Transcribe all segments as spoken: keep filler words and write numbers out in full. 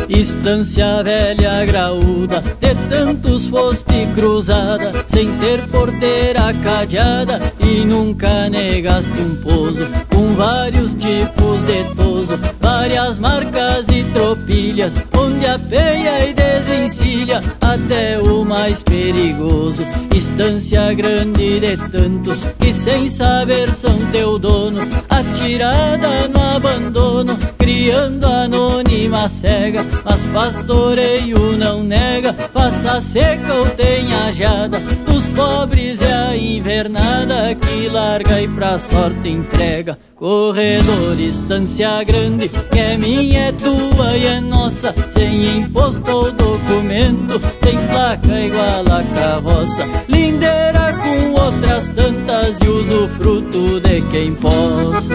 Estância velha graúda, de tantos foste cruzada, sem ter porteira cadeada e nunca negaste um pouso, com vários tipos de toso, várias marcas e tropilhas, onde apeia e desencilha até o mais perigoso. Estância grande de tantos que sem saber são teu dono, atirada no abandono, criando anônima cega, mas pastoreio não nega, faça seca ou tenha jada, dos pobres é a invernada que larga e pra sorte entrega. Corredor, estância grande, que é minha, é tua e é nossa, sem imposto ou documento, sem placa igual a carroça, lindeira com outras tantas e usufruto de quem possa.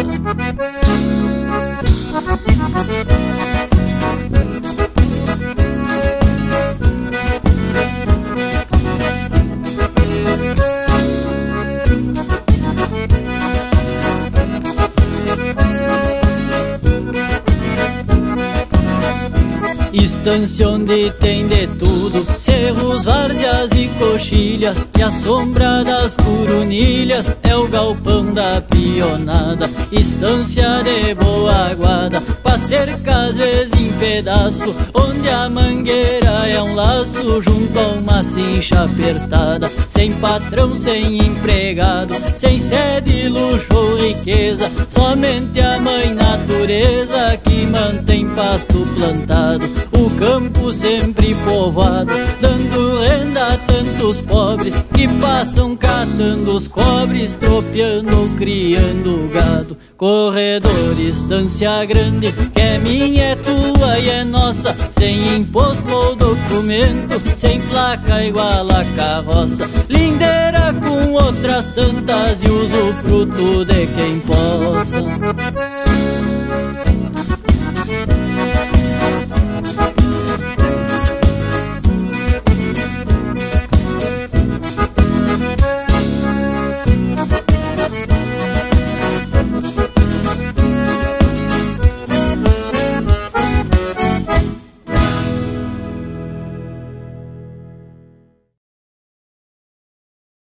Estância onde tem de tudo, cerros, várzeas e coxilhas, e a sombra das curunilhas é o galpão da pionada. Estância de boa guarda, com cerca às vezes em pedaço, onde a mangueira é um laço junto a uma cincha apertada, sem patrão, sem empregado, sem sede, luxo ou riqueza, somente a mãe natureza que mantém pasto plantado, o campo sempre povoado, dando renda a tantos pobres que passam catando os cobres, tropeando, criando gado. Corredor, estância grande, que é minha, é tua e é nossa, sem imposto ou documento, sem placa igual a carroça, lindeira com outras tantas e usufruto de quem possa.